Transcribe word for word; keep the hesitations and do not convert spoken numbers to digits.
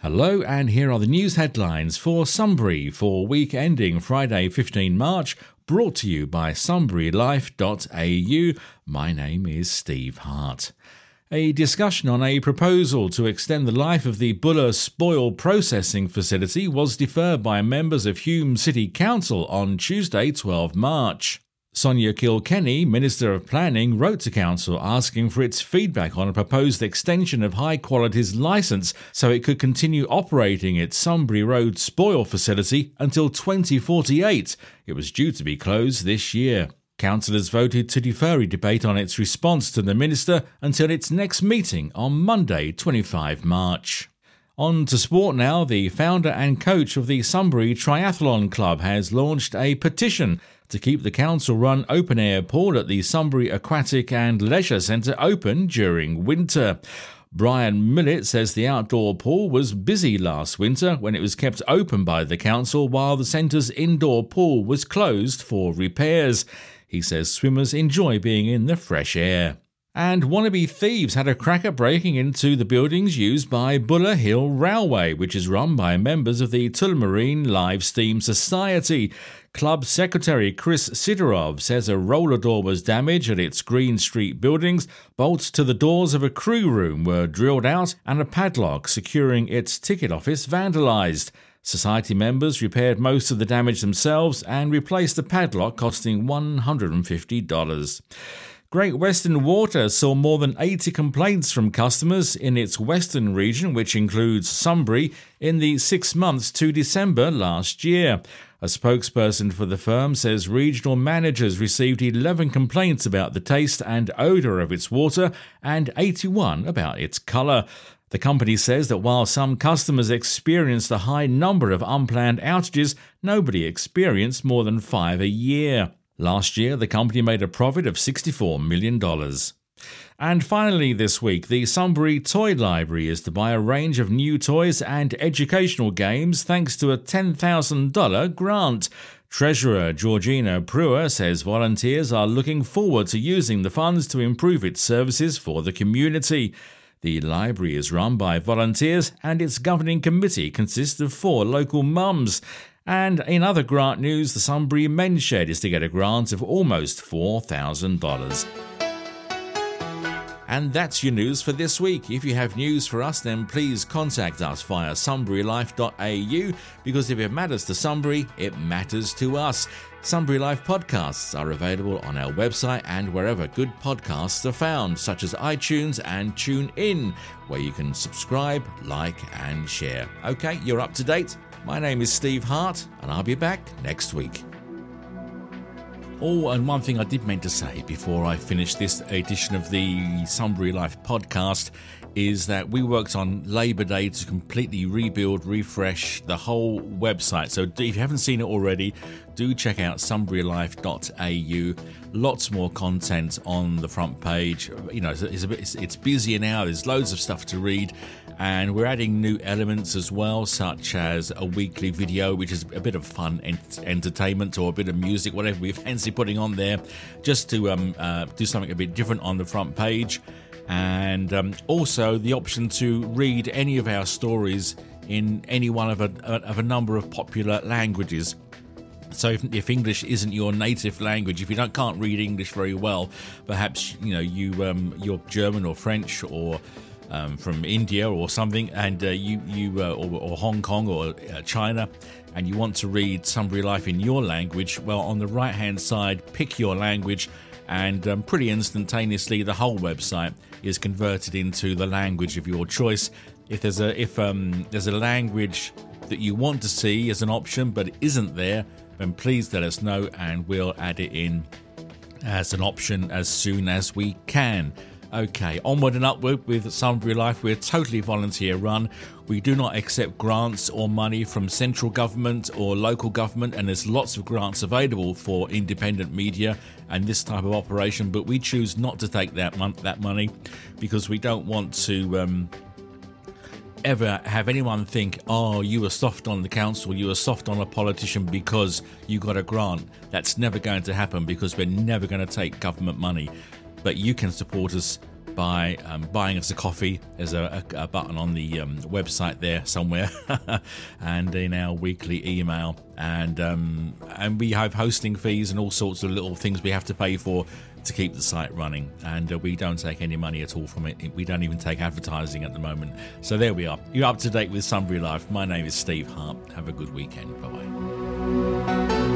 Hello, and here are the news headlines for Sunbury for week ending Friday, the fifteenth of March, brought to you by sunbury life dot a u. My name is Steve Hart. A discussion on a proposal to extend the life of the Buller spoil processing facility was deferred by members of Hume City Council on Tuesday, the twelfth of March. Sonia Kilkenny, Minister of Planning, wrote to Council asking for its feedback on a proposed extension of High Quality's licence so it could continue operating its Sunbury Road spoil facility until twenty forty-eight. It was due to be closed this year. Councillors voted to defer a debate on its response to the Minister until its next meeting on Monday, the twenty-fifth of March. On to sport now. The founder and coach of the Sunbury Triathlon Club has launched a petition to keep the council-run open-air pool at the Sunbury Aquatic and Leisure Centre open during winter. Brian Millett says the outdoor pool was busy last winter when it was kept open by the council while the centre's indoor pool was closed for repairs. He says swimmers enjoy being in the fresh air. And wannabe thieves had a crack at breaking into the buildings used by Buller Hill Railway, which is run by members of the Tullamarine Live Steam Society. Club Secretary Chris Sidorov says a roller door was damaged at its Green Street buildings, bolts to the doors of a crew room were drilled out, and a padlock securing its ticket office vandalised. Society members repaired most of the damage themselves and replaced the padlock, costing one hundred fifty dollars. Great Western Water saw more than eighty complaints from customers in its western region, which includes Sunbury, in the six months to December last year. A spokesperson for the firm says regional managers received eleven complaints about the taste and odour of its water and eighty-one about its colour. The company says that while some customers experienced a high number of unplanned outages, nobody experienced more than five a year. Last year, the company made a profit of sixty-four million dollars. And finally this week, the Sunbury Toy Library is to buy a range of new toys and educational games thanks to a ten thousand dollars grant. Treasurer Georgina Brewer says volunteers are looking forward to using the funds to improve its services for the community. The library is run by volunteers and its governing committee consists of four local mums. And in other grant news, the Sunbury Men's Shed is to get a grant of almost four thousand dollars. And that's your news for this week. If you have news for us, then please contact us via sunbury life dot a u, because if it matters to Sunbury, it matters to us. Sunbury Life podcasts are available on our website and wherever good podcasts are found, such as iTunes and TuneIn, where you can subscribe, like and share. Okay, you're up to date. My name is Steve Hart, and I'll be back next week. Oh, and one thing I did meant to say before I finish this edition of the Sunbury Life podcast is that we worked on Labour Day to completely rebuild, refresh the whole website. So if you haven't seen it already, do check out sunbury life dot a u. Lots more content on the front page. You know, it's, it's, a bit, it's, it's busier now. There's loads of stuff to read. And we're adding new elements as well, such as a weekly video, which is a bit of fun ent- entertainment or a bit of music, whatever we fancy putting on there, just to um, uh, do something a bit different on the front page. And um, also the option to read any of our stories in any one of a, of a number of popular languages. So if, if English isn't your native language, if you don't can't read English very well, perhaps you know you um, you're German or French or um, from India or something, and uh, you you uh, or, or Hong Kong or uh, China, and you want to read Sunbury Life in your language. Well, on the right hand side, pick your language, and um, pretty instantaneously the whole website is converted into the language of your choice. If there's a if um, there's a language that you want to see as an option but it isn't there, then please let us know and we'll add it in as an option as soon as we can. Okay, onward and upward with Sunbury Life. We're totally volunteer run. We do not accept grants or money from central government or local government, and there's lots of grants available for independent media and this type of operation, but we choose not to take that mon- that money because we don't want to um, ever have anyone think, oh, you were soft on the council, you were soft on a politician because you got a grant. That's never going to happen because we're never going to take government money. But you can support us by um, buying us a coffee. There's a, a, a button on the um, website there somewhere, and in our weekly email. And um, and we have hosting fees and all sorts of little things we have to pay for to keep the site running. And uh, we don't take any money at all from it. We don't even take advertising at the moment. So there we are. You're up to date with Sunbury Life. My name is Steve Hart. Have a good weekend. Bye-bye.